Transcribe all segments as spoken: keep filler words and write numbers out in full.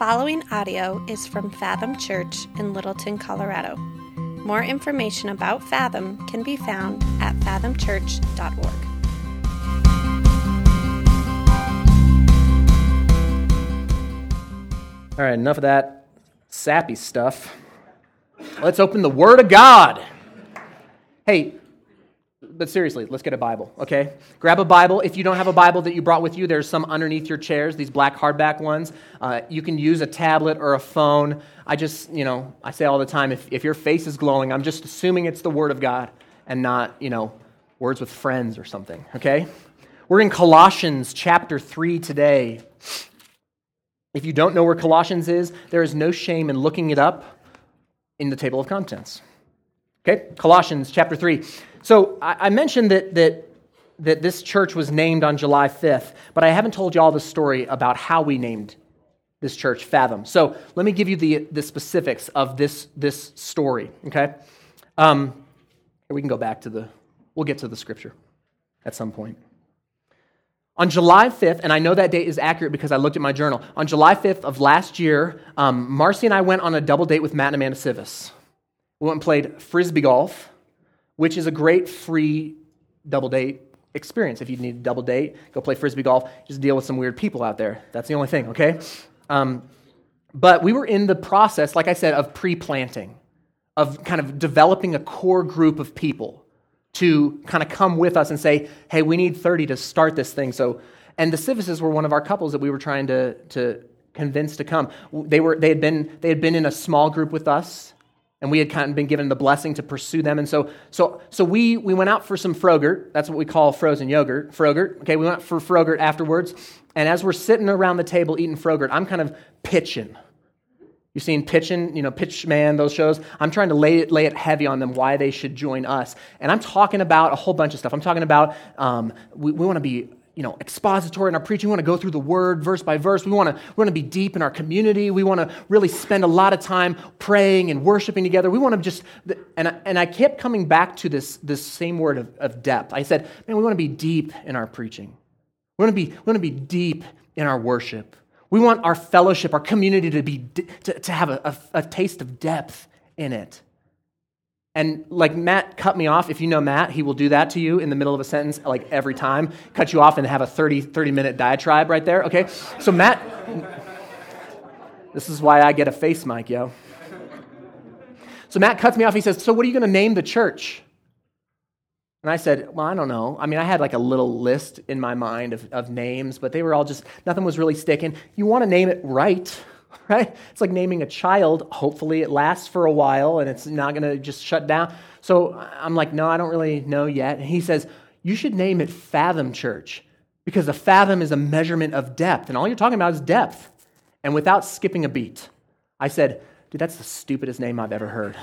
following audio is from Fathom Church in Littleton, Colorado. More information about Fathom can be found at fathom church dot org. All right, enough of that sappy stuff. Let's open the Word of God. Hey, but seriously, let's get a Bible, okay? Grab a Bible. If you don't have a Bible that you brought with you, there's some underneath your chairs, these black hardback ones. Uh, you can use a tablet or a phone. I just, you know, I say all the time, if, if your face is glowing, I'm just assuming it's the Word of God and not, you know, words with friends or something, okay? We're in Colossians chapter three today. If you don't know where Colossians is, there is no shame in looking it up in the table of contents. Okay, Colossians chapter three. So I, I mentioned that, that, that this church was named on July fifth, but I haven't told you all the story about how we named this church Fathom. So let me give you the, the specifics of this, this story, okay? Um, we can go back to the, we'll get to the scripture at some point. On July fifth, and I know that date is accurate because I looked at my journal, on July fifth of last year, um, Marcy and I went on a double date with Matt and Amanda Civis. We went and played Frisbee golf, which is a great free double date experience. If you need a double date, go play Frisbee golf. Just deal with some weird people out there. That's the only thing, okay? Um, but we were in the process, like I said, of pre-planting, of kind of developing a core group of people to kind of come with us and say, hey, we need thirty to start this thing. So, and the Civises were one of our couples that we were trying to, to convince to come. They were they had been they had been in a small group with us, and we had kind of been given the blessing to pursue them. And so so so we we went out for some Frogurt. That's what we call frozen yogurt, Frogurt. Okay, we went for Frogurt afterwards. And as we're sitting around the table eating Frogurt, I'm kind of pitching. You've seen Pitchin', you know, Pitch Man, those shows. I'm trying to lay it, lay it heavy on them why they should join us. And I'm talking about a whole bunch of stuff. I'm talking about um, we, we want to be, you know, expository in our preaching. We want to go through the Word verse by verse. We want to we want to be deep in our community. We want to really spend a lot of time praying and worshiping together. We want to just, and I, and I kept coming back to this, this same word of, of depth. I said, man, we want to be deep in our preaching. We want to be, we want to be deep in our worship. We want our fellowship, our community to be to, to have a, a, a taste of depth in it. And like Matt cut me off. If you know Matt, he will do that to you in the middle of a sentence, like every time. Cut you off and have a thirty, thirty-minute diatribe right there, okay? So Matt, this is why I get a face mic, yo. So Matt cuts me off. He says, so what are you going to name the church? And I said, well, I don't know. I mean, I had like a little list in my mind of, of names, but they were all just, nothing was really sticking. You want to name it right, right? It's like naming a child. Hopefully it lasts for a while and it's not going to just shut down. So I'm like, no, I don't really know yet. And he says, you should name it Fathom Church because a fathom is a measurement of depth. And all you're talking about is depth. And without skipping a beat, I said, dude, that's the stupidest name I've ever heard.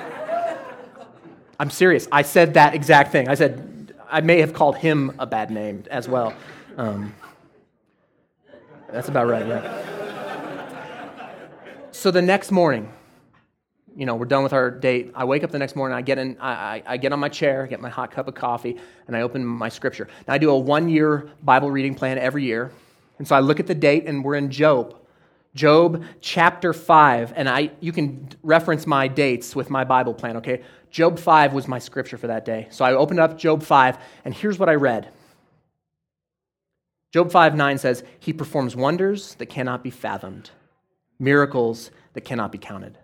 I'm serious. I said that exact thing. I said, I may have called him a bad name as well. Um, that's about right, yeah. So the next morning, you know, we're done with our date. I wake up the next morning, I get in, I, I, I get on my chair, get my hot cup of coffee, and I open my scripture. Now, I do a one-year Bible reading plan every year. And so I look at the date, and we're in Job. Job chapter five, and I you can reference my dates with my Bible plan, okay? Job five was my scripture for that day. So I opened up Job five, and here's what I read. Job five nine says, he performs wonders that cannot be fathomed, miracles that cannot be counted.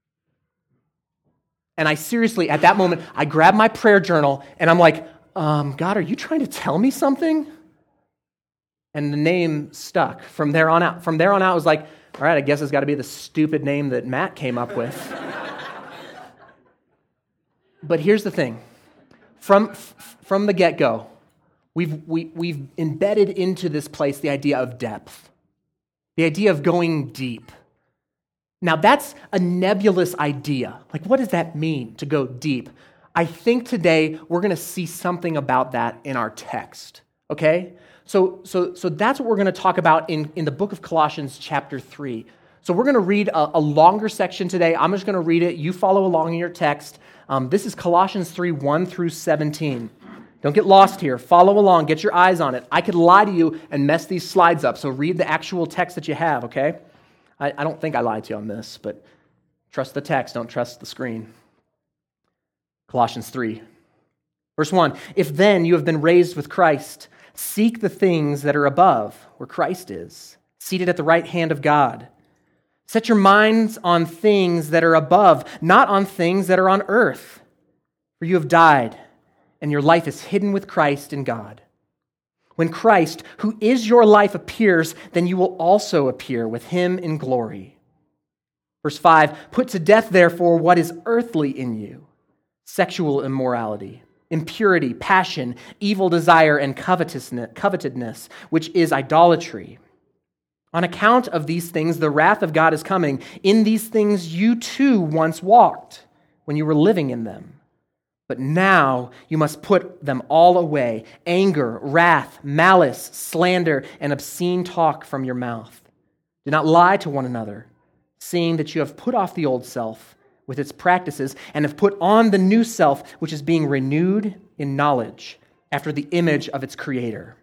And I seriously, at that moment, I grabbed my prayer journal, and I'm like, um, God, are you trying to tell me something? And the name stuck. From there on out, from there on out, I was like, all right, I guess it's got to be the stupid name that Matt came up with. But here's the thing. From from the get-go, we've we, we've embedded into this place the idea of depth, the idea of going deep. Now, that's a nebulous idea. Like, what does that mean, to go deep? I think today we're going to see something about that in our text, okay? So, so, so that's what we're going to talk about in, in the book of Colossians chapter three. So we're going to read a, a longer section today. I'm just going to read it. You follow along in your text. Um, this is Colossians three, one through seventeen. Don't get lost here. Follow along. Get your eyes on it. I could lie to you and mess these slides up, so read the actual text that you have, okay? I, I don't think I lied to you on this, but trust the text, don't trust the screen. Colossians three, verse one, if then you have been raised with Christ, seek the things that are above, where Christ is, seated at the right hand of God. Set your minds on things that are above, not on things that are on earth. For you have died, and your life is hidden with Christ in God. When Christ, who is your life, appears, then you will also appear with him in glory. Verse five, put to death, therefore, what is earthly in you: sexual immorality, impurity, passion, evil desire, and covetousness, which is idolatry. On account of these things, the wrath of God is coming. In these things you too once walked when you were living in them. But now you must put them all away: anger, wrath, malice, slander, and obscene talk from your mouth. Do not lie to one another, seeing that you have put off the old self with its practices and have put on the new self, which is being renewed in knowledge after the image of its creator.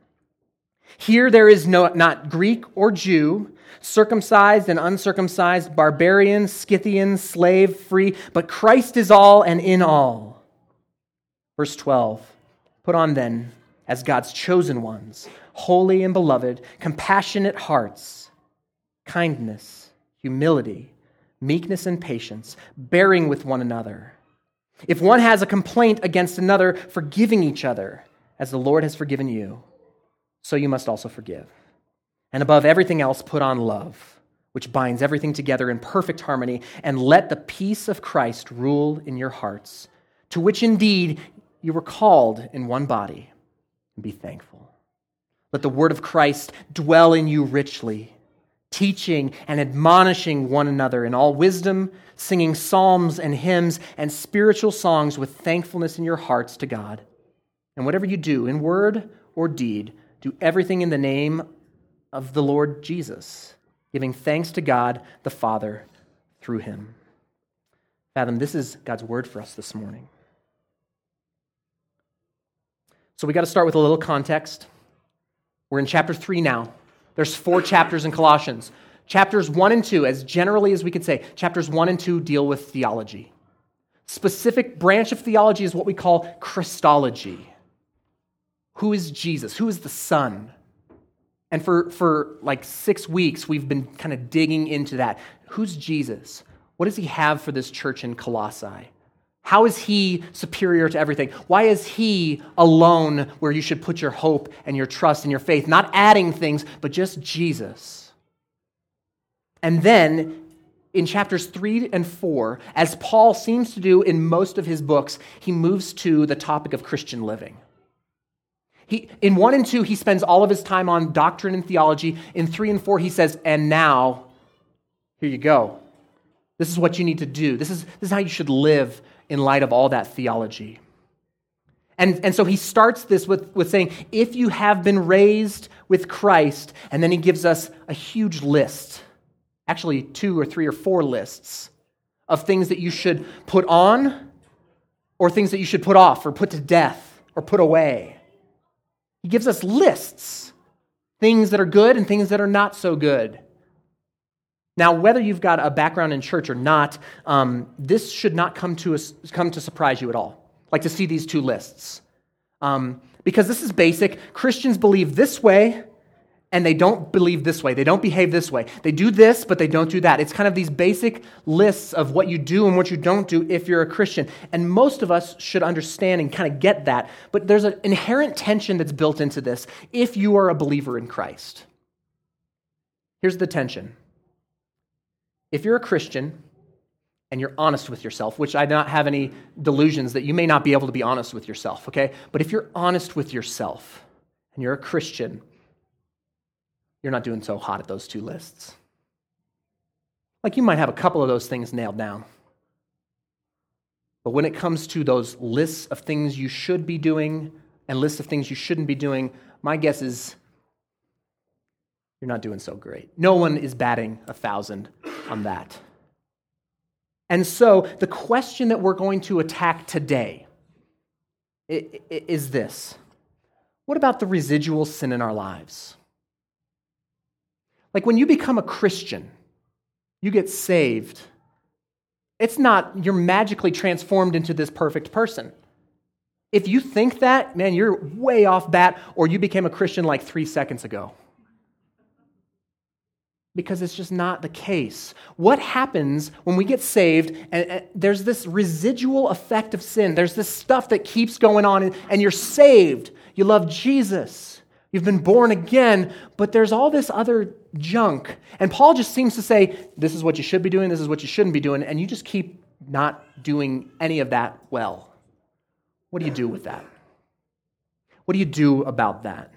Here there is no, not Greek or Jew, circumcised and uncircumcised, barbarian, Scythian, slave, free, but Christ is all and in all. Verse twelve, put on then, as God's chosen ones, holy and beloved, compassionate hearts, kindness, humility, meekness, and patience, bearing with one another. If one has a complaint against another, forgiving each other, as the Lord has forgiven you, so you must also forgive. And above everything else, put on love, which binds everything together in perfect harmony, and let the peace of Christ rule in your hearts, to which indeed you were called in one body, and be thankful. Let the word of Christ dwell in you richly, teaching and admonishing one another in all wisdom, singing psalms and hymns and spiritual songs with thankfulness in your hearts to God. And whatever you do, in word or deed, do everything in the name of the Lord Jesus, giving thanks to God the Father through him. Fathom, this is God's word for us this morning. So we got to start with a little context. We're in chapter three now. There's four chapters in Colossians. Chapters one and two, as generally as we could say, chapters one and two deal with theology. Specific branch of theology is what we call Christology. Who is Jesus? Who is the Son? And for, for like six weeks, we've been kind of digging into that. Who's Jesus? What does he have for this church in Colossae? How is he superior to everything? Why is he alone where you should put your hope and your trust and your faith? Not adding things, but just Jesus. And then in chapters three and four, as Paul seems to do in most of his books, he moves to the topic of Christian living. He, in one and two, he spends all of his time on doctrine and theology. In three and four, he says, and now, here you go. This is what you need to do. This is, this is how you should live in light of all that theology. And, and so he starts this with, with saying, if you have been raised with Christ, and then he gives us a huge list, actually two or three or four lists of things that you should put on or things that you should put off or put to death or put away. He gives us lists, things that are good and things that are not so good. Now, whether you've got a background in church or not, um, this should not come to us, come to surprise you at all, like to see these two lists. Um, because this is basic. Christians believe this way, and they don't believe this way. They don't behave this way. They do this, but they don't do that. It's kind of these basic lists of what you do and what you don't do if you're a Christian. And most of us should understand and kind of get that. But there's an inherent tension that's built into this if you are a believer in Christ. Here's the tension. If you're a Christian and you're honest with yourself, which I do not have any delusions that you may not be able to be honest with yourself, okay? But if you're honest with yourself and you're a Christian, you're not doing so hot at those two lists. Like you might have a couple of those things nailed down. But when it comes to those lists of things you should be doing and lists of things you shouldn't be doing, my guess is you're not doing so great. No one is batting a thousand on that. And so the question that we're going to attack today is this. What about the residual sin in our lives? Like when you become a Christian, you get saved, it's not you're magically transformed into this perfect person. If you think that, man, you're way off bat, or you became a Christian like three seconds ago. Because it's just not the case. What happens when we get saved, and, and there's this residual effect of sin, there's this stuff that keeps going on, and, and you're saved, you love Jesus, you've been born again, but there's all this other junk. And Paul just seems to say, this is what you should be doing, this is what you shouldn't be doing, and you just keep not doing any of that well. What do you do with that? What do you do about that?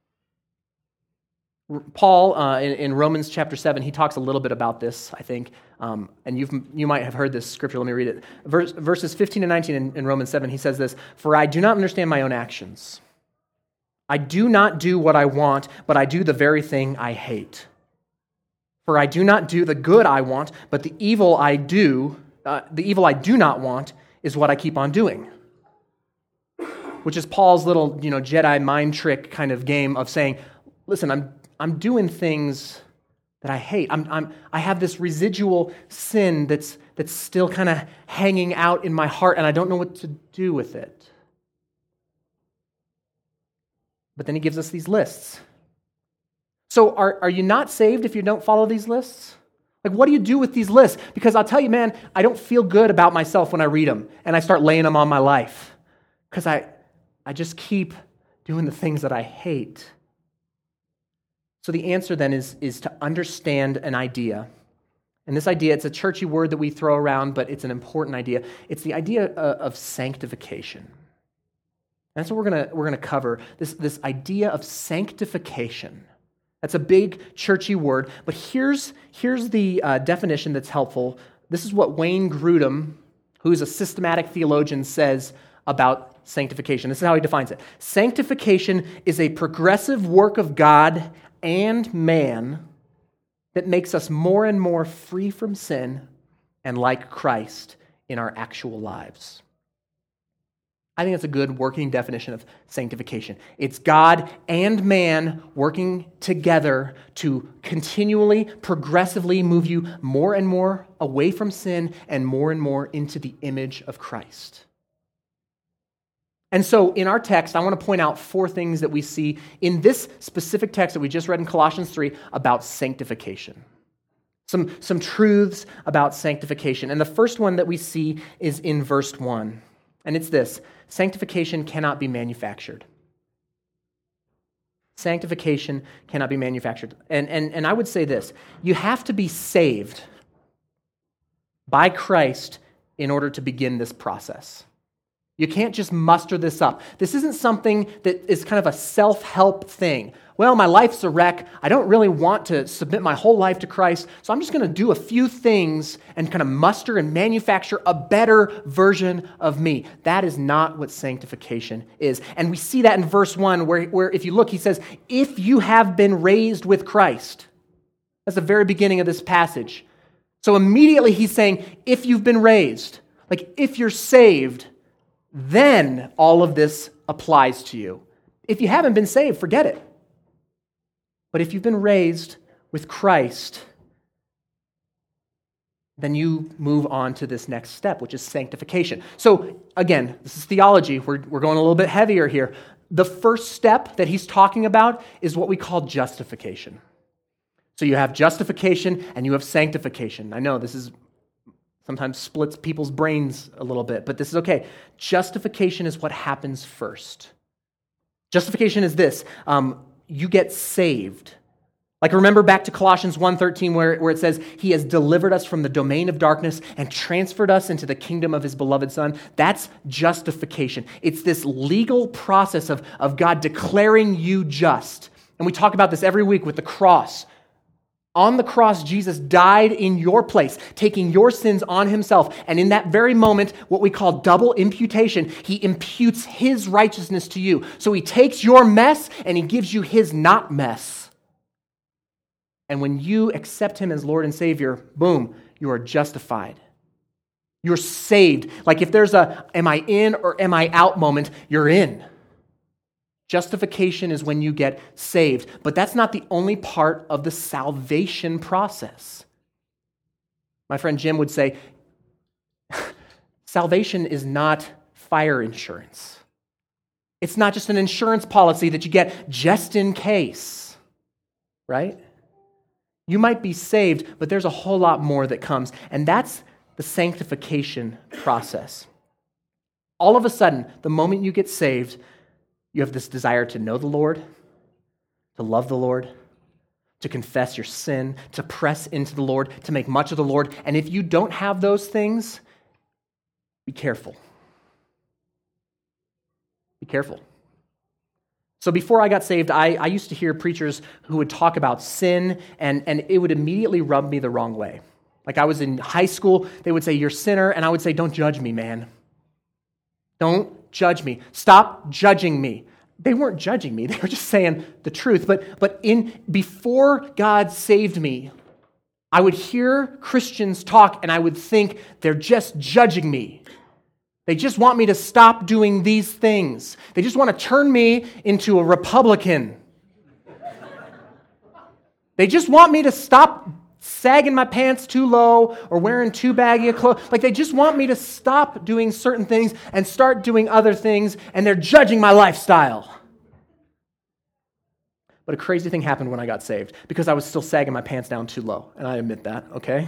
Paul, uh, in, in Romans chapter seven, he talks a little bit about this, I think, um, and you've, you might have heard this scripture. Let me read it. Verse, verses fifteen and nineteen in, in Romans seven, he says this, "For I do not understand my own actions. I do not do what I want, but I do the very thing I hate. For I do not do the good I want, but the evil I do, uh, the evil I do not want is what I keep on doing." Which is Paul's little, you know, Jedi mind trick kind of game of saying, listen, I'm I'm doing things that I hate. I'm I'm I have this residual sin that's that's still kind of hanging out in my heart, and I don't know what to do with it. But then he gives us these lists. So are, are you not saved if you don't follow these lists? Like, what do you do with these lists? Because I'll tell you, man, I don't feel good about myself when I read them, and I start laying them on my life. Because I, I just keep doing the things that I hate. So the answer then is, is to understand an idea. And this idea, it's a churchy word that we throw around, but it's an important idea. It's the idea of, of sanctification. And that's what we're gonna we're gonna cover, this, this idea of sanctification. That's a big churchy word, but here's, here's the uh, definition that's helpful. This is what Wayne Grudem, who's a systematic theologian, says about sanctification. This is how he defines it. Sanctification is a progressive work of God and man that makes us more and more free from sin and like Christ in our actual lives. I think that's a good working definition of sanctification. It's God and man working together to continually, progressively move you more and more away from sin and more and more into the image of Christ. And so in our text, I want to point out four things that we see in this specific text that we just read in Colossians three about sanctification. Some, some truths about sanctification. And the first one that we see is in verse one. And it's this: sanctification cannot be manufactured. Sanctification cannot be manufactured. And, and, and I would say this: you have to be saved by Christ in order to begin this process. You can't just muster this up. This isn't something that is kind of a self-help thing. Well, my life's a wreck. I don't really want to submit my whole life to Christ, so I'm just going to do a few things and kind of muster and manufacture a better version of me. That is not what sanctification is. And we see that in verse one, where, where if you look, he says, if you have been raised with Christ. That's the very beginning of this passage. So immediately he's saying, if you've been raised, like if you're saved, then all of this applies to you. If you haven't been saved, forget it. But if you've been raised with Christ, then you move on to this next step, which is sanctification. So again, this is theology. We're, we're going a little bit heavier here. The first step that he's talking about is what we call justification. So you have justification and you have sanctification. I know this is sometimes splits people's brains a little bit, but this is okay. Justification is what happens first. Justification is this. Um, you get saved. Like remember back to Colossians one thirteen where, where it says, he has delivered us from the domain of darkness and transferred us into the kingdom of his beloved Son. That's justification. It's this legal process of, of God declaring you just. And we talk about this every week with the cross. On the cross, Jesus died in your place, taking your sins on himself. And in that very moment, what we call double imputation, he imputes his righteousness to you. So he takes your mess and he gives you his not mess. And when you accept him as Lord and Savior, boom, you are justified. You're saved. Like if there's a am I in or am I out moment, you're in. Justification is when you get saved, but that's not the only part of the salvation process. My friend Jim would say, salvation is not fire insurance. It's not just an insurance policy that you get just in case, right? You might be saved, but there's a whole lot more that comes, and that's the sanctification process. All of a sudden, the moment you get saved, you have this desire to know the Lord, to love the Lord, to confess your sin, to press into the Lord, to make much of the Lord. And if you don't have those things, be careful. Be careful. So before I got saved, I, I used to hear preachers who would talk about sin, and, and it would immediately rub me the wrong way. Like I was in high school, they would say, you're a sinner, and I would say, don't judge me, man. Don't judge me. Stop judging me. They weren't judging me. They were just saying the truth. But, but in before God saved me, I would hear Christians talk, and I would think they're just judging me. They just want me to stop doing these things. They just want to turn me into a Republican. They just want me to stop sagging my pants too low or wearing too baggy a clothes. Like they just want me to stop doing certain things and start doing other things, and they're judging my lifestyle. But a crazy thing happened when I got saved because I was still sagging my pants down too low, and I admit that, okay?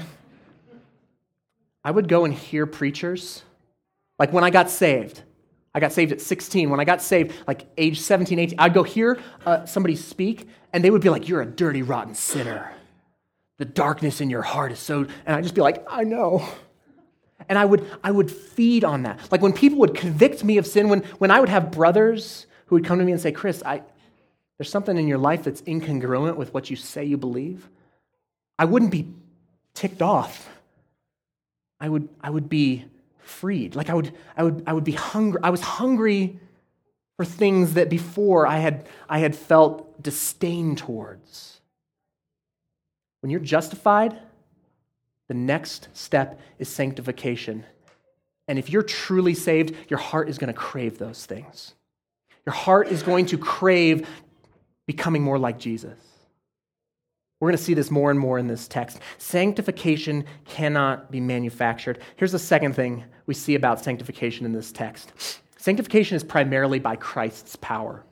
I would go and hear preachers. Like when I got saved, I got saved at sixteen. When I got saved, like age seventeen, eighteen, I'd go hear uh, somebody speak, and they would be like, you're a dirty, rotten sinner. The darkness in your heart is so... And I'd just be like, I know. And I would I would feed on that. Like when people would convict me of sin, when, when I would have brothers who would come to me and say, Chris, I, there's something in your life that's incongruent with what you say you believe, I wouldn't be ticked off. I would I would be freed. Like I would I would I would be hungry. I was hungry for things that before I had I had felt disdain towards. When you're justified, the next step is sanctification. And if you're truly saved, your heart is going to crave those things. Your heart is going to crave becoming more like Jesus. We're going to see this more and more in this text. Sanctification cannot be manufactured. Here's the second thing we see about sanctification in this text. Sanctification is primarily by Christ's power.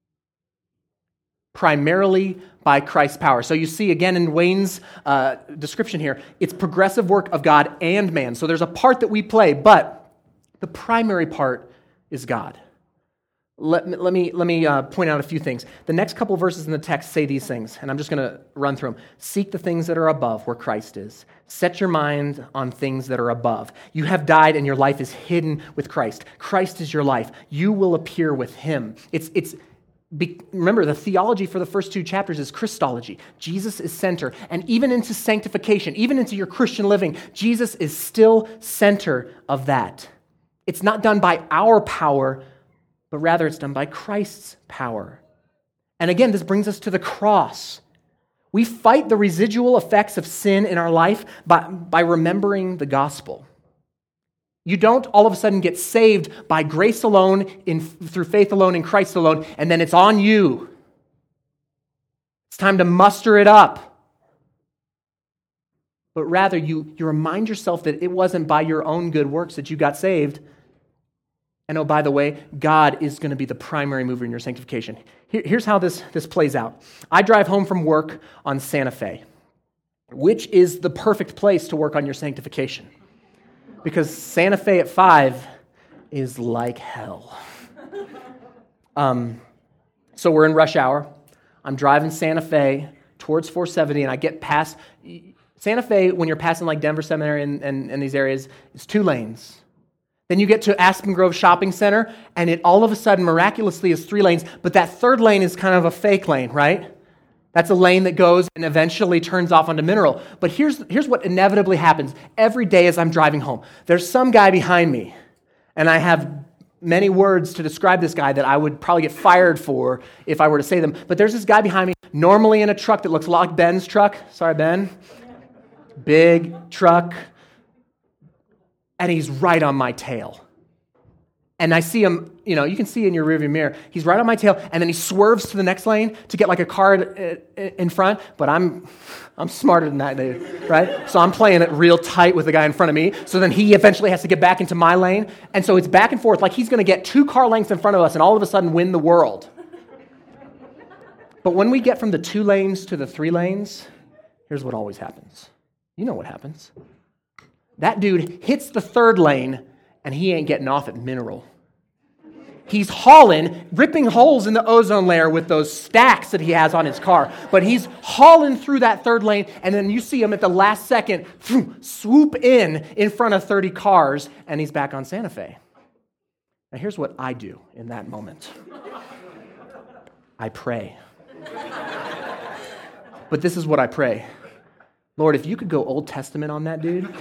Primarily by Christ's power. So you see again in Wayne's uh, description here, it's progressive work of God and man. So there's a part that we play, but the primary part is God. Let me, let me, let me uh, point out a few things. The next couple of verses in the text say these things, and I'm just going to run through them. Seek the things that are above, where Christ is. Set your mind on things that are above. You have died, and your life is hidden with Christ. Christ is your life. You will appear with him. It's it's. Be, remember, the theology for the first two chapters is Christology. Jesus is center. And even into sanctification, even into your Christian living, Jesus is still center of that. It's not done by our power, but rather it's done by Christ's power. And again, this brings us to the cross. We fight the residual effects of sin in our life by, by remembering the gospel. You don't all of a sudden get saved by grace alone, in, through faith alone, in Christ alone, and then it's on you. It's time to muster it up. But rather, you, you remind yourself that it wasn't by your own good works that you got saved. And oh, by the way, God is going to be the primary mover in your sanctification. Here, here's how this, this plays out. I drive home from work on Santa Fe, which is the perfect place to work on your sanctification. Because Santa Fe at five is like hell. Um, so we're in rush hour. I'm driving Santa Fe towards four seventy, and I get past... Santa Fe, when you're passing like Denver Seminary and, and, and these areas, is two lanes. Then you get to Aspen Grove Shopping Center, and it all of a sudden miraculously is three lanes, but that third lane is kind of a fake lane, right? That's a lane that goes and eventually turns off onto Mineral. But here's, here's what inevitably happens every day as I'm driving home. There's some guy behind me, and I have many words to describe this guy that I would probably get fired for if I were to say them. But there's this guy behind me, normally in a truck that looks like Ben's truck. Sorry, Ben. Big truck. And he's right on my tail. And I see him, you know, you can see in your rearview mirror, he's right on my tail, and then he swerves to the next lane to get like a car in front, but I'm I'm smarter than that dude, right? So I'm playing it real tight with the guy in front of me. So then he eventually has to get back into my lane. And so it's back and forth like he's going to get two car lengths in front of us and all of a sudden win the world. But when we get from the two lanes to the three lanes, here's what always happens. You know what happens. That dude hits the third lane and he ain't getting off at Mineral. He's hauling, ripping holes in the ozone layer with those stacks that he has on his car. But he's hauling through that third lane, and then you see him at the last second swoop in in front of thirty cars, and he's back on Santa Fe. Now here's what I do in that moment. I pray. But this is what I pray. Lord, if you could go Old Testament on that dude.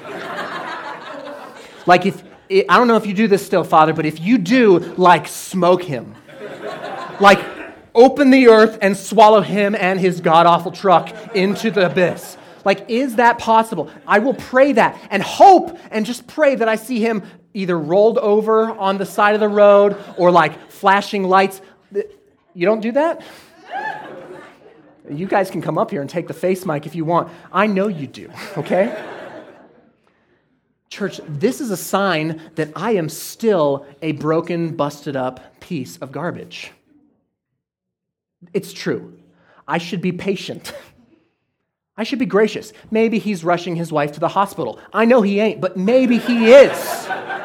Like if, I don't know if you do this still, Father, but if you do, like, smoke him. Like, open the earth and swallow him and his god-awful truck into the abyss. Like, is that possible? I will pray that and hope and just pray that I see him either rolled over on the side of the road or, like, flashing lights. You don't do that? You guys can come up here and take the face mic if you want. I know you do, okay? Church, this is a sign that I am still a broken, busted up piece of garbage. It's true. I should be patient. I should be gracious. Maybe he's rushing his wife to the hospital. I know he ain't, but maybe he is.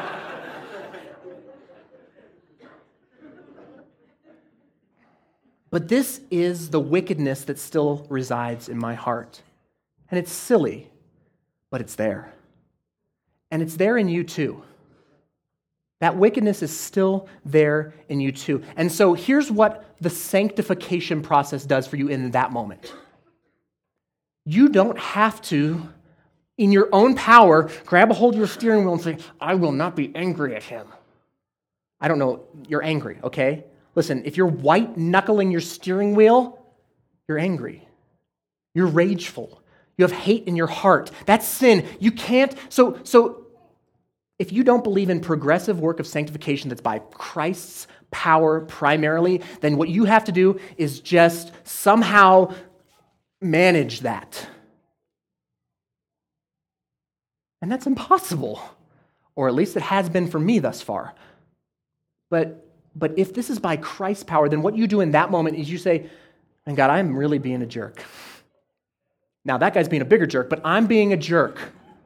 But this is the wickedness that still resides in my heart. And it's silly, but it's there. And it's there in you too. That wickedness is still there in you too. And so here's what the sanctification process does for you in that moment. You don't have to, in your own power, grab a hold of your steering wheel and say, I will not be angry at him. I don't know, you're angry, okay? Listen, if you're white-knuckling your steering wheel, you're angry. You're rageful. You have hate in your heart. That's sin. You can't, so, so if you don't believe in progressive work of sanctification that's by Christ's power primarily, then what you have to do is just somehow manage that. And that's impossible. Or at least it has been for me thus far. But But if this is by Christ's power, then what you do in that moment is you say, and God, I'm really being a jerk. Now, that guy's being a bigger jerk, but I'm being a jerk.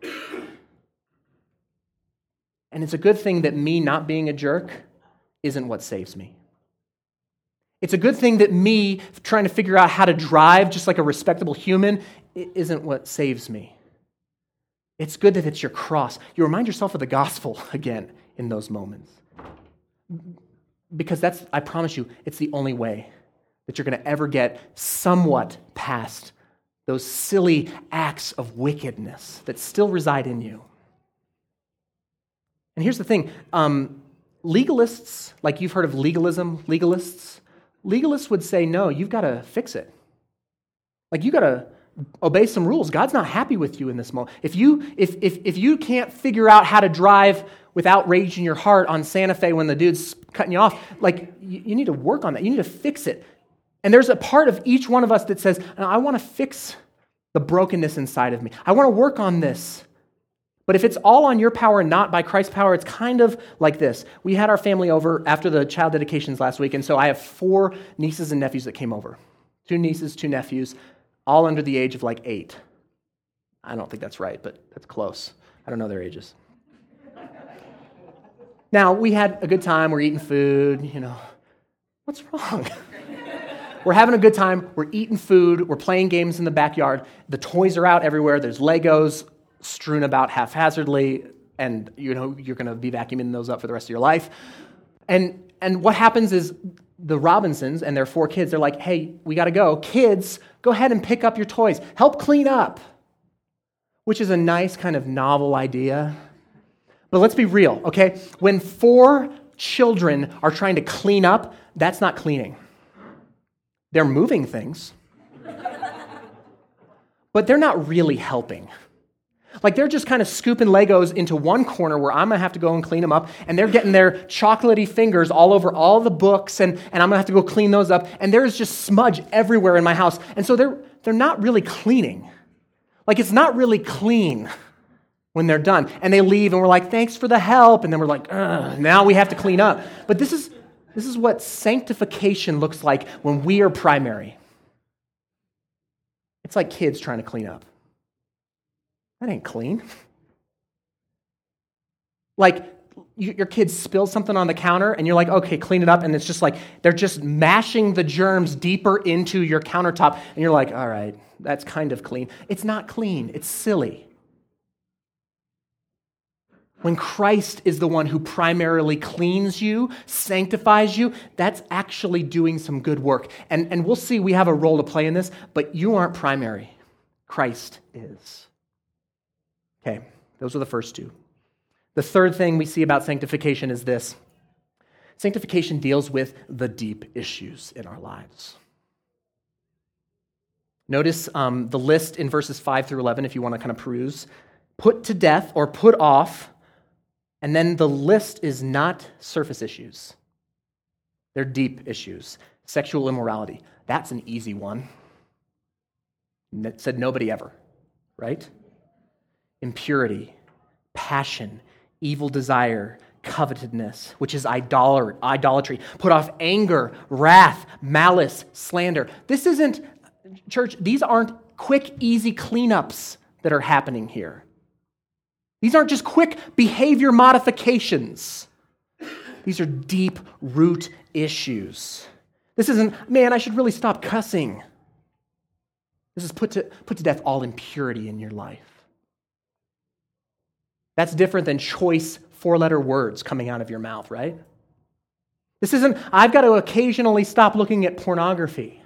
And it's a good thing that me not being a jerk isn't what saves me. It's a good thing that me trying to figure out how to drive just like a respectable human isn't what saves me. It's good that it's your cross. You remind yourself of the gospel again in those moments. Because that's, I promise you, it's the only way that you're going to ever get somewhat past those silly acts of wickedness that still reside in you. And here's the thing, um, legalists, like you've heard of legalism, legalists, legalists would say, no, you've got to fix it. Like you got to obey some rules. God's not happy with you in this moment. If you, if, if, if you can't figure out how to drive without rage in your heart on Santa Fe when the dude's cutting you off, like you, you need to work on that. You need to fix it. And there's a part of each one of us that says, I want to fix the brokenness inside of me. I want to work on this. But if it's all on your power and not by Christ's power, it's kind of like this. We had our family over after the child dedications last week, and so I have four nieces and nephews that came over. Two nieces, two nephews, all under the age of like eight. I don't think that's right, but that's close. I don't know their ages. Now, we had a good time. We're eating food, you know. What's wrong? We're having a good time. We're eating food. We're playing games in the backyard. The toys are out everywhere. There's Legos strewn about haphazardly, and you know you're going to be vacuuming those up for the rest of your life. And and what happens is the Robinsons and their four kids, they're like, hey, we got to go. Kids, go ahead and pick up your toys. Help clean up, which is a nice kind of novel idea. But let's be real, okay? When four children are trying to clean up, that's not cleaning. They're moving things, but they're not really helping. Like they're just kind of scooping Legos into one corner where I'm going to have to go and clean them up, and they're getting their chocolatey fingers all over all the books, and, and I'm going to have to go clean those up, and there's just smudge everywhere in my house. And so they're they're not really cleaning. Like it's not really clean when they're done. And they leave and we're like, thanks for the help. And then we're like, ugh, now we have to clean up. But this is this is what sanctification looks like when we are primary. It's like kids trying to clean up. That ain't clean. Like you, your kids spill something on the counter and you're like, okay, clean it up. And it's just like they're just mashing the germs deeper into your countertop. And you're like, all right, that's kind of clean. It's not clean. It's silly. When Christ is the one who primarily cleans you, sanctifies you, that's actually doing some good work. And, and we'll see we have a role to play in this, but you aren't primary. Christ is. Okay, those are the first two. The third thing we see about sanctification is this. Sanctification deals with the deep issues in our lives. Notice um, the list in verses five through eleven, if you want to kind of peruse. Put to death or put off. And then the list is not surface issues. They're deep issues. Sexual immorality. That's an easy one. It said nobody ever, right? Impurity, passion, evil desire, covetousness, which is idolatry. idolatry. Put off anger, wrath, malice, slander. This isn't, church, these aren't quick, easy cleanups that are happening here. These aren't just quick behavior modifications. These are deep root issues. This isn't, man, I should really stop cussing. This is put to, put to death all impurity in your life. That's different than choice four-letter words coming out of your mouth, right? This isn't, I've got to occasionally stop looking at pornography.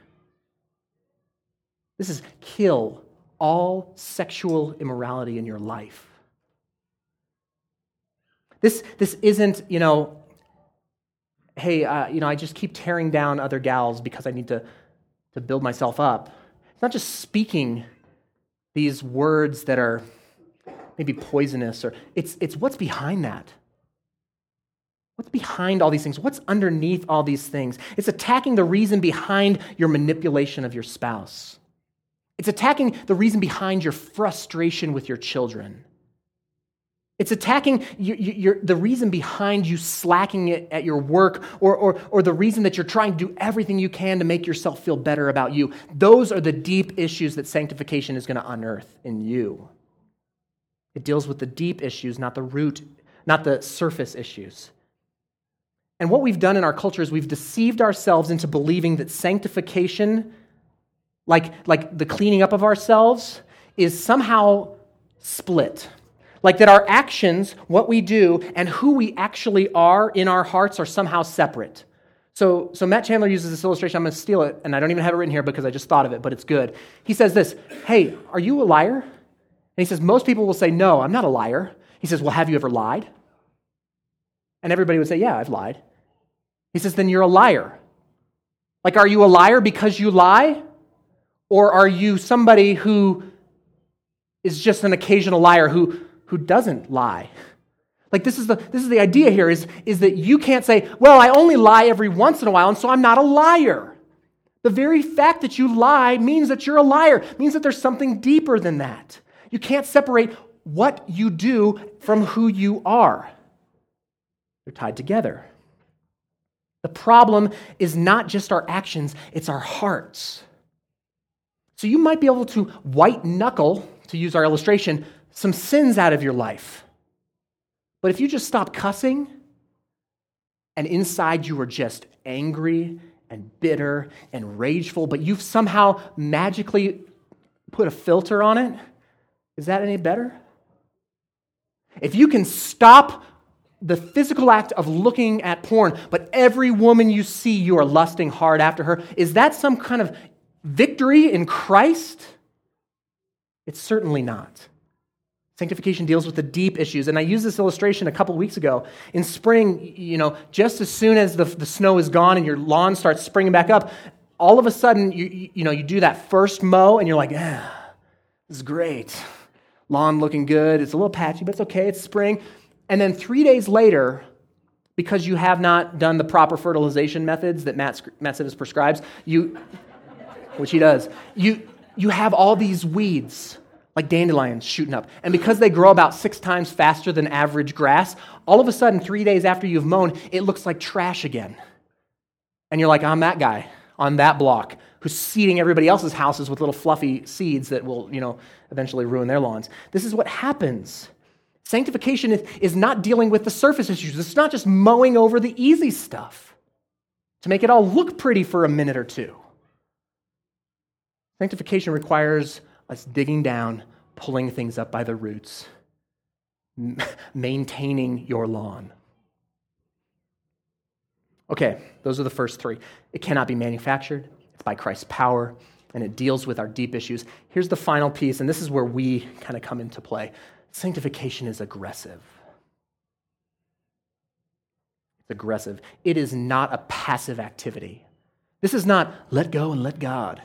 This is kill all sexual immorality in your life. This, this isn't, you know, hey, uh, you know, I just keep tearing down other gals because I need to, to build myself up. It's not just speaking these words that are maybe poisonous, or it's it's what's behind that. What's behind all these things? What's underneath all these things? It's attacking the reason behind your manipulation of your spouse. It's attacking the reason behind your frustration with your children. It's attacking your, your, the reason behind you slacking it at your work, or, or, or the reason that you're trying to do everything you can to make yourself feel better about you. Those are the deep issues that sanctification is going to unearth in you. It deals with the deep issues, not the root, not the surface issues. And what we've done in our culture is we've deceived ourselves into believing that sanctification, like, like the cleaning up of ourselves, is somehow split. Like that our actions, what we do, and who we actually are in our hearts are somehow separate. So, so Matt Chandler uses this illustration. I'm going to steal it, and I don't even have it written here because I just thought of it, but it's good. He says this, hey, are you a liar? And he says, most people will say, no, I'm not a liar. He says, well, have you ever lied? And everybody would say, yeah, I've lied. He says, then you're a liar. Like, are you a liar because you lie? Or are you somebody who is just an occasional liar who who doesn't lie? Like this is the this is the idea here is, is that you can't say, well, I only lie every once in a while, and so I'm not a liar. The very fact that you lie means that you're a liar, means that there's something deeper than that. You can't separate what you do from who you are. They're tied together. The problem is not just our actions, it's our hearts. So you might be able to white knuckle, to use our illustration, some sins out of your life. But if you just stop cussing, and inside you are just angry and bitter and rageful, but you've somehow magically put a filter on it, is that any better? If you can stop the physical act of looking at porn, but every woman you see, you are lusting hard after her, is that some kind of victory in Christ? It's certainly not. Sanctification deals with the deep issues. And I used this illustration a couple weeks ago. In spring, you know, just as soon as the, the snow is gone and your lawn starts springing back up, all of a sudden, you, you know, you do that first mow and you're like, ah, this is great. Lawn looking good. It's a little patchy, but it's okay. It's spring. And then three days later, because you have not done the proper fertilization methods that Matt, Matt Sivas prescribes, you, which he does, you, you have all these weeds like dandelions shooting up. And because they grow about six times faster than average grass, all of a sudden, three days after you've mown, it looks like trash again. And you're like, I'm that guy on that block who's seeding everybody else's houses with little fluffy seeds that will, you know, eventually ruin their lawns. This is what happens. Sanctification is, is not dealing with the surface issues. It's not just mowing over the easy stuff to make it all look pretty for a minute or two. Sanctification requires us digging down, pulling things up by the roots, m- maintaining your lawn. Okay, those are the first three. It cannot be manufactured. It's by Christ's power, and it deals with our deep issues. Here's the final piece, and this is where we kind of come into play. Sanctification is aggressive. It's aggressive. It is not a passive activity. This is not let go and let God.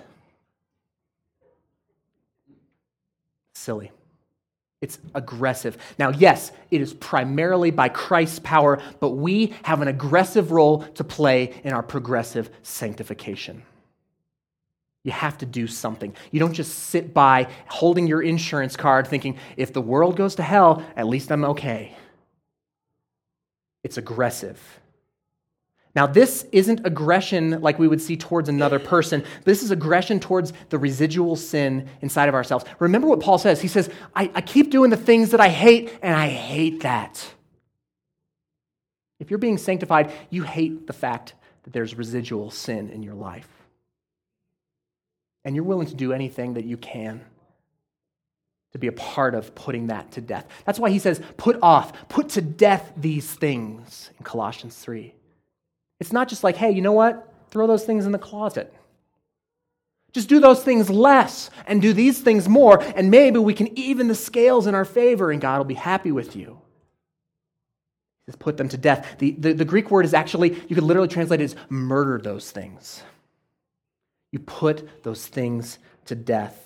Silly. It's aggressive. Now, yes, it is primarily by Christ's power, but we have an aggressive role to play in our progressive sanctification. You have to do something. You don't just sit by holding your insurance card thinking, if the world goes to hell, at least I'm okay. It's aggressive. Now, this isn't aggression like we would see towards another person. This is aggression towards the residual sin inside of ourselves. Remember what Paul says. He says, I, I keep doing the things that I hate, and I hate that. If you're being sanctified, you hate the fact that there's residual sin in your life. And you're willing to do anything that you can to be a part of putting that to death. That's why he says, put off, put to death these things in Colossians three. It's not just like, hey, you know what? Throw those things in the closet. Just do those things less and do these things more, and maybe we can even the scales in our favor and God will be happy with you. He says, put them to death. The, the, the Greek word is actually, you could literally translate it as murder those things. You put those things to death.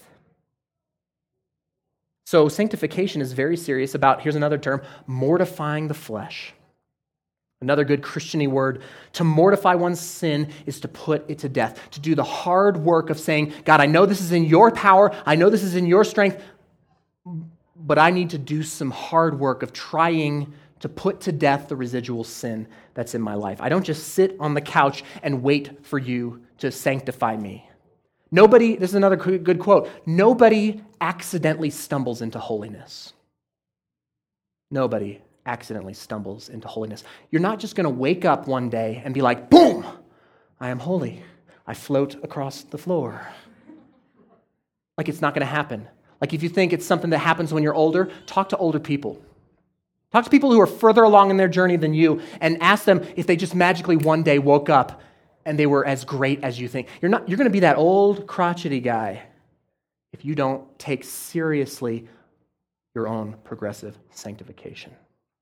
So sanctification is very serious about, here's another term, mortifying the flesh. Another good Christian-y word, to mortify one's sin is to put it to death, to do the hard work of saying, God, I know this is in your power, I know this is in your strength, but I need to do some hard work of trying to put to death the residual sin that's in my life. I don't just sit on the couch and wait for you to sanctify me. Nobody, this is another good quote, nobody accidentally stumbles into holiness. Nobody accidentally stumbles into holiness. You're not just going to wake up one day and be like, boom, I am holy. I float across the floor. Like it's not going to happen. Like if you think it's something that happens when you're older, talk to older people. Talk to people who are further along in their journey than you and ask them if they just magically one day woke up and they were as great as you think. You're not. You're going to be that old crotchety guy if you don't take seriously your own progressive sanctification.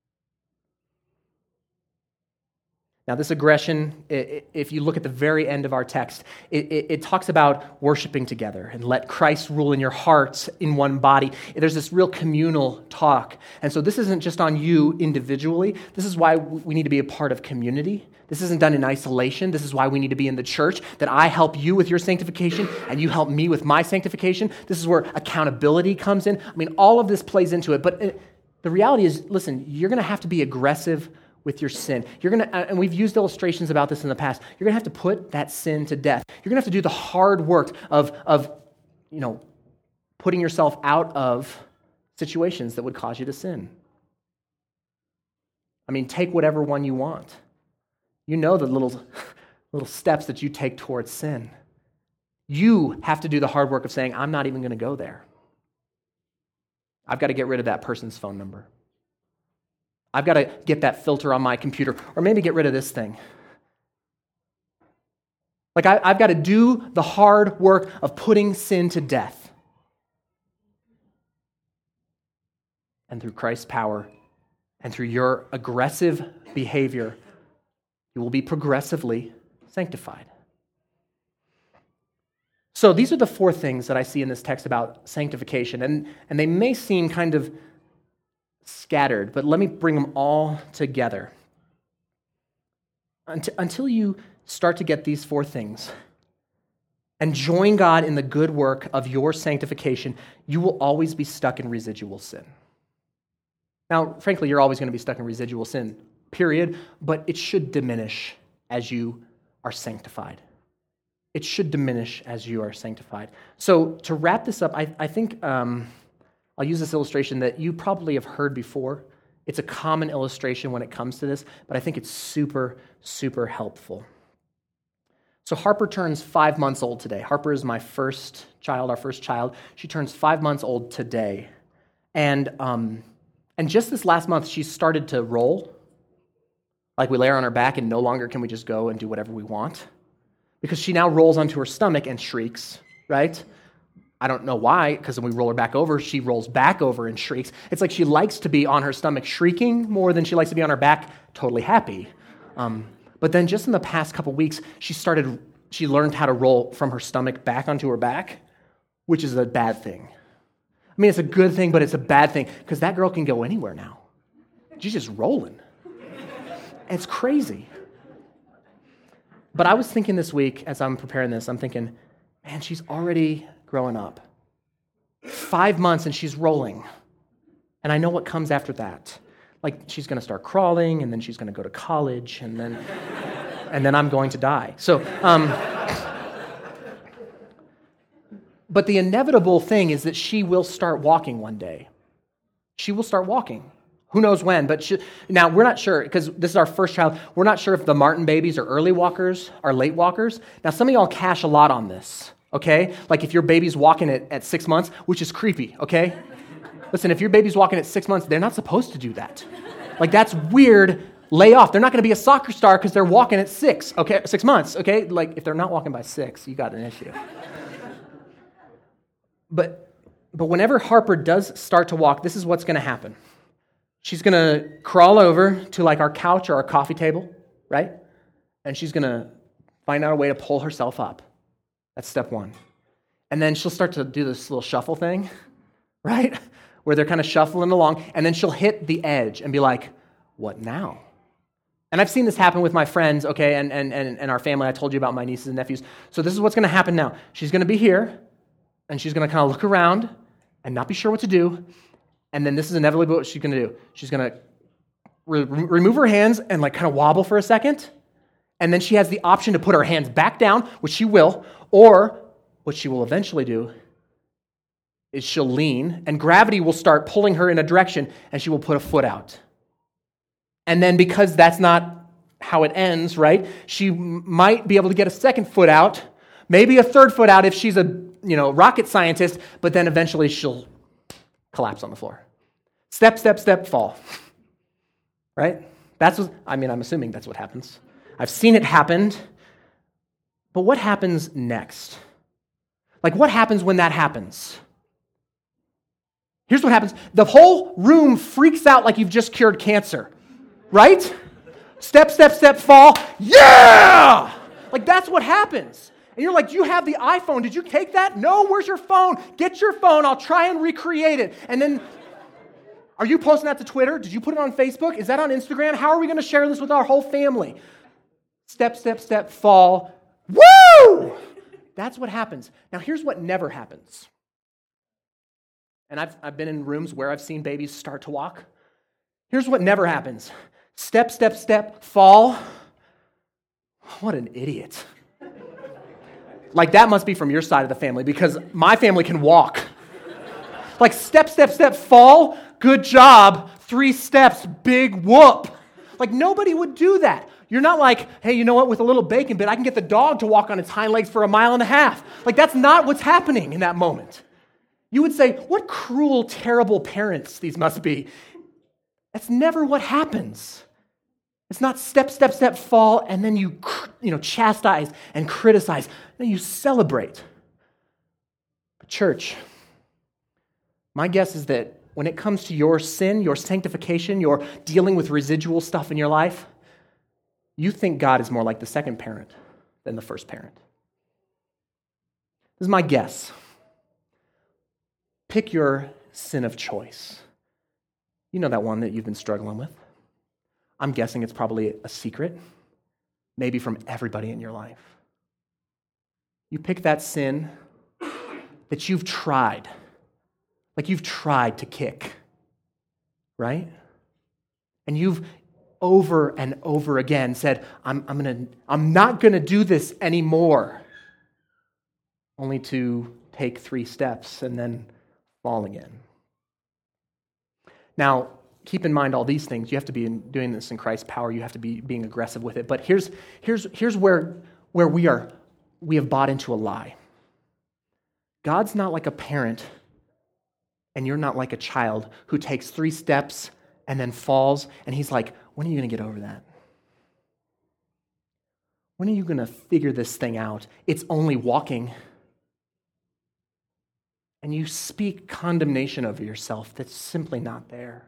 Now, this aggression, if you look at the very end of our text, it, it, it talks about worshiping together and let Christ rule in your hearts in one body. There's this real communal talk. And so this isn't just on you individually. This is why we need to be a part of community. This isn't done in isolation. This is why we need to be in the church, that I help you with your sanctification and you help me with my sanctification. This is where accountability comes in. I mean, all of this plays into it. But it, the reality is, listen, you're going to have to be aggressive with your sin. You're going to, and we've used illustrations about this in the past, you're going to have to put that sin to death. You're going to have to do the hard work of, of, you know, putting yourself out of situations that would cause you to sin. I mean, take whatever one you want. You know the little, little steps that you take towards sin. You have to do the hard work of saying, I'm not even going to go there. I've got to get rid of that person's phone number. I've got to get that filter on my computer, or maybe get rid of this thing. Like I, I've got to do the hard work of putting sin to death. And through Christ's power and through your aggressive behavior, you will be progressively sanctified. So these are the four things that I see in this text about sanctification, and, and they may seem kind of scattered, but let me bring them all together. Until you start to get these four things, and join God in the good work of your sanctification, you will always be stuck in residual sin. Now, frankly, you're always going to be stuck in residual sin, period, but it should diminish as you are sanctified. It should diminish as you are sanctified. So to wrap this up, I, I think um, I'll use this illustration that you probably have heard before. It's a common illustration when it comes to this, but I think it's super, super helpful. So Harper turns five months old today. Harper is my first child, our first child. She turns five months old today. And um, and just this last month, she started to roll. Like we lay her on her back and no longer can we just go and do whatever we want. Because she now rolls onto her stomach and shrieks, right? I don't know why, because when we roll her back over, she rolls back over and shrieks. It's like she likes to be on her stomach shrieking more than she likes to be on her back totally happy. Um, but then just in the past couple weeks, she started, she learned how to roll from her stomach back onto her back, which is a bad thing. I mean, it's a good thing, but it's a bad thing, because that girl can go anywhere now. She's just rolling. It's crazy. But I was thinking this week, as I'm preparing this, I'm thinking, man, she's already growing up. Five months and she's rolling. And I know what comes after that. Like, she's going to start crawling, and then she's going to go to college, and then and then I'm going to die. So, um, but the inevitable thing is that she will start walking one day. She will start walking. Who knows when, but she, now we're not sure, because this is our first child, we're not sure if the Martin babies are early walkers or late walkers. Now, some of y'all cash a lot on this, okay? Like if your baby's walking at, at six months, which is creepy, okay? Listen, if your baby's walking at six months, they're not supposed to do that. Like that's weird, lay off. They're not going to be a soccer star because they're walking at six, okay? Six months, okay? Like if they're not walking by six, you got an issue. But, but whenever Harper does start to walk, this is what's going to happen. She's going to crawl over to like our couch or our coffee table, right? And she's going to find out a way to pull herself up. That's step one. And then she'll start to do this little shuffle thing, right? Where they're kind of shuffling along. And then she'll hit the edge and be like, what now? And I've seen this happen with my friends, okay, and, and, and, and our family. I told you about my nieces and nephews. So this is what's going to happen now. She's going to be here, and she's going to kind of look around and not be sure what to do. And then this is inevitably what she's going to do. She's going to re- remove her hands and like kind of wobble for a second. And then she has the option to put her hands back down, which she will, or what she will eventually do is she'll lean and gravity will start pulling her in a direction and she will put a foot out. And then because that's not how it ends, right, she m- might be able to get a second foot out, maybe a third foot out if she's a you know rocket scientist, but then eventually she'll collapse on the floor. Step, step, step, fall. Right? That's what, I mean, I'm assuming that's what happens. I've seen it happen. But what happens next? Like, what happens when that happens? Here's what happens. The whole room freaks out like you've just cured cancer. Right? Step, step, step, fall. Yeah! Like, that's what happens. And you're like, you have the iPhone. Did you take that? No, where's your phone? Get your phone. I'll try and recreate it. And then, are you posting that to Twitter? Did you put it on Facebook? Is that on Instagram? How are we going to share this with our whole family? Step, step, step, fall. Woo! That's what happens. Now, here's what never happens. And I've, I've been in rooms where I've seen babies start to walk. Here's what never happens. Step, step, step, fall. What an idiot. Like, that must be from your side of the family, because my family can walk. Like, step, step, step, fall, good job, three steps, big whoop. Like, nobody would do that. You're not like, hey, you know what, with a little bacon bit, I can get the dog to walk on its hind legs for a mile and a half. Like, that's not what's happening in that moment. You would say, what cruel, terrible parents these must be. That's never what happens. It's not step, step, step, fall, and then you, you know, chastise and criticize. Then you celebrate. But church, my guess is that when it comes to your sin, your sanctification, your dealing with residual stuff in your life, you think God is more like the second parent than the first parent. This is my guess. Pick your sin of choice. You know that one that you've been struggling with. I'm guessing it's probably a secret, maybe from everybody in your life. You pick that sin that you've tried, like you've tried to kick, right? And you've over and over again said, I'm, I'm, gonna, I'm not going to do this anymore, only to take three steps and then fall again. Now, keep in mind all these things. You have to be doing this in Christ's power. You have to be being aggressive with it. But here's, here's, here's where, where we are, we have bought into a lie. God's not like a parent, and you're not like a child who takes three steps and then falls, and he's like, when are you going to get over that? When are you going to figure this thing out? It's only walking. And you speak condemnation over yourself that's simply not there.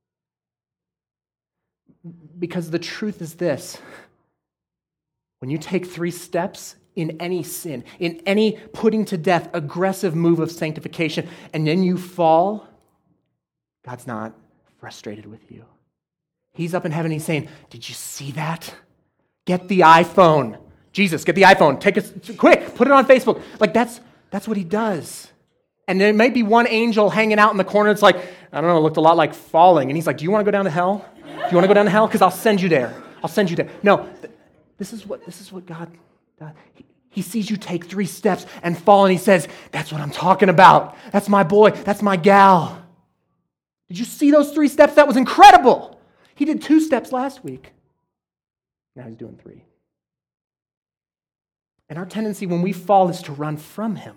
Because the truth is this: when you take three steps in any sin, in any putting to death, aggressive move of sanctification, and then you fall, God's not frustrated with you. He's up in heaven, he's saying, did you see that? Get the iPhone. Jesus, get the iPhone. Take it quick, put it on Facebook. Like that's that's what he does. And there may be one angel hanging out in the corner. It's like, I don't know, it looked a lot like falling. And he's like, do you want to go down to hell? Do you want to go down to hell? Because I'll send you there. I'll send you there. No, th- this is what this is what God does. He, he sees you take three steps and fall, and he says, that's what I'm talking about. That's my boy. That's my gal. Did you see those three steps? That was incredible. He did two steps last week. Now he's doing three. And our tendency when we fall is to run from him.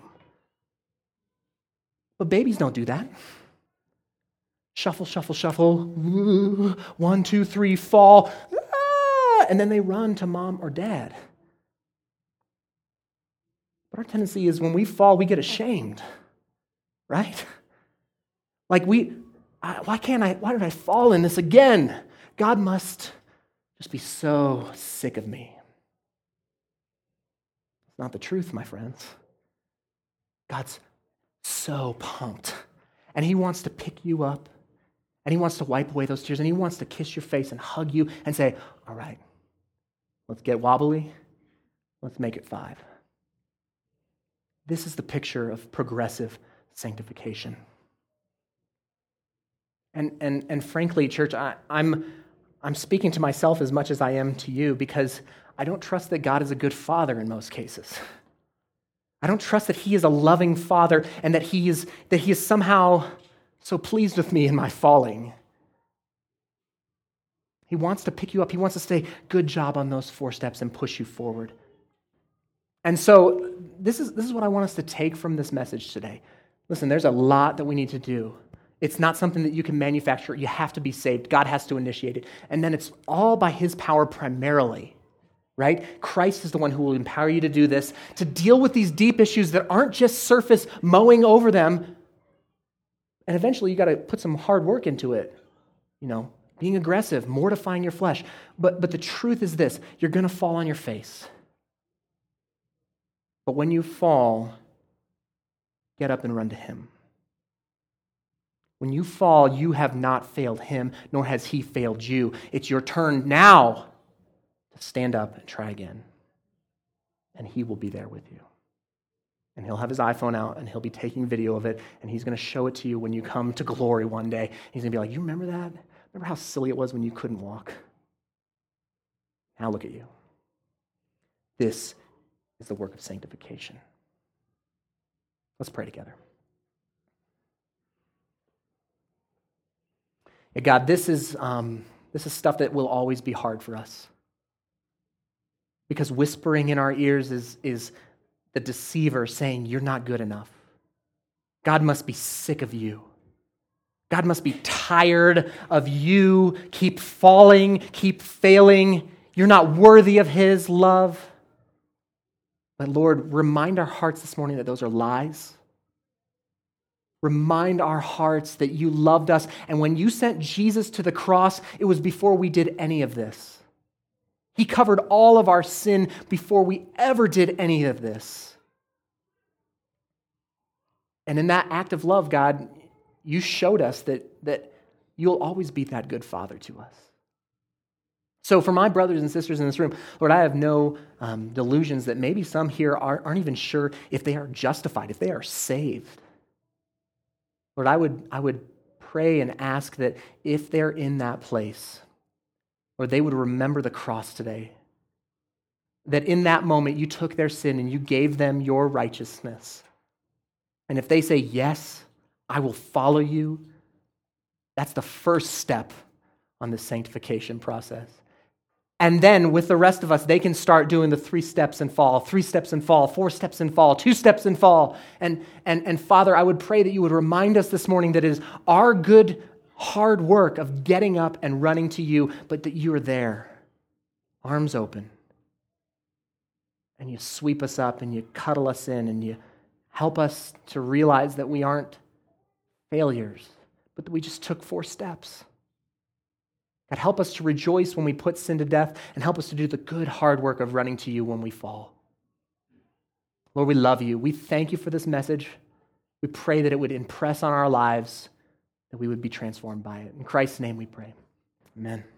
But babies don't do that. Shuffle, shuffle, shuffle. One, two, three, fall. And then they run to mom or dad. But our tendency is when we fall, we get ashamed. Right? Like we, why can't I, why did I fall in this again? God must just be so sick of me. It's not the truth, my friends. God's so pumped. And he wants to pick you up. And he wants to wipe away those tears. And he wants to kiss your face and hug you and say, all right, let's get wobbly. Let's make it five. This is the picture of progressive sanctification. And and and frankly, church, I, I'm I'm speaking to myself as much as I am to you because I don't trust that God is a good father in most cases. I don't trust that he is a loving father and that he is that he is somehow so pleased with me in my falling. He wants to pick you up. He wants to say, good job on those four steps and push you forward. And so this is this is what I want us to take from this message today. Listen, there's a lot that we need to do. It's not something that you can manufacture. You have to be saved. God has to initiate it. And then it's all by his power primarily, right? Christ is the one who will empower you to do this, to deal with these deep issues that aren't just surface mowing over them. And eventually you got to put some hard work into it, you know, being aggressive, mortifying your flesh. But, but the truth is this, you're going to fall on your face. But when you fall, get up and run to him. When you fall, you have not failed him, nor has he failed you. It's your turn now to stand up and try again. And he will be there with you. And he'll have his iPhone out, and he'll be taking video of it, and he's going to show it to you when you come to glory one day. He's going to be like, you remember that? Remember how silly it was when you couldn't walk? Now look at you. This is the work of sanctification. Let's pray together. Yeah, God, this is um, this is stuff that will always be hard for us. Because whispering in our ears is, is the deceiver saying, you're not good enough. God must be sick of you. God must be tired of you. Keep falling, keep failing. You're not worthy of his love. But Lord, remind our hearts this morning that those are lies. Remind our hearts that you loved us. And when you sent Jesus to the cross, it was before we did any of this. He covered all of our sin before we ever did any of this. And in that act of love, God, you showed us that, that you'll always be that good father to us. So for my brothers and sisters in this room, Lord, I have no um, delusions that maybe some here aren't, aren't even sure if they are justified, if they are saved. Lord, I would, I would pray and ask that if they're in that place, Lord, they would remember the cross today. That in that moment you took their sin and you gave them your righteousness. And if they say, yes, I will follow you, that's the first step on the sanctification process. And then with the rest of us, they can start doing the three steps and fall, three steps and fall, four steps and fall, two steps and fall. And, and, and Father, I would pray that you would remind us this morning that it is our good, hard work of getting up and running to you, but that you are there, arms open. And you sweep us up and you cuddle us in and you help us to realize that we aren't failures, but that we just took four steps. God, help us to rejoice when we put sin to death and help us to do the good, hard work of running to you when we fall. Lord, we love you. We thank you for this message. We pray that it would impress on our lives, that we would be transformed by it. In Christ's name we pray. Amen.